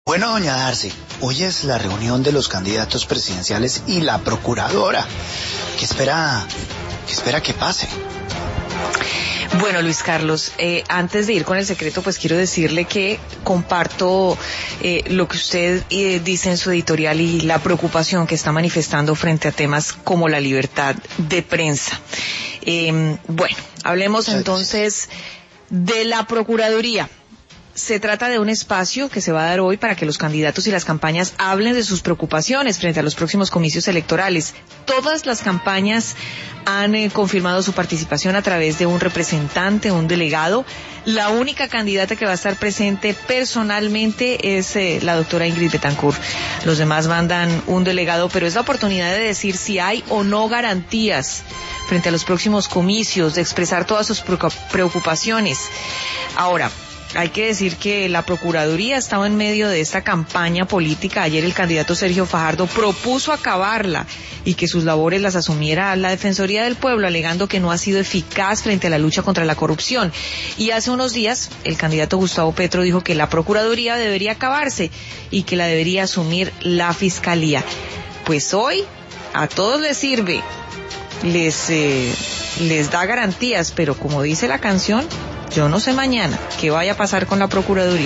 Bueno, doña Darcy, hoy es la reunión de los candidatos presidenciales y la procuradora. ¿Qué espera que pase? Bueno, Luis Carlos, antes de ir con el secreto, pues quiero decirle que comparto lo que usted dice en su editorial y la preocupación que está manifestando frente a temas como la libertad de prensa. Bueno, hablemos entonces de la Procuraduría. Se trata de un espacio que se va a dar hoy para que los candidatos y las campañas hablen de sus preocupaciones frente a los próximos comicios electorales. Todas las campañas han confirmado su participación a través de un representante, un delegado. La única candidata que va a estar presente personalmente es la doctora Ingrid Betancourt. Los demás mandan un delegado, pero es la oportunidad de decir si hay o no garantías frente a los próximos comicios, de expresar todas sus preocupaciones. Ahora, hay que decir que la Procuraduría estaba en medio de esta campaña política. Ayer el candidato Sergio Fajardo propuso acabarla y que sus labores las asumiera la Defensoría del Pueblo, alegando que no ha sido eficaz frente a la lucha contra la corrupción. Y hace unos días el candidato Gustavo Petro dijo que la Procuraduría debería acabarse y que la debería asumir la Fiscalía. Pues hoy a todos les sirve, les da garantías, pero como dice la canción, yo no sé mañana qué vaya a pasar con la Procuraduría.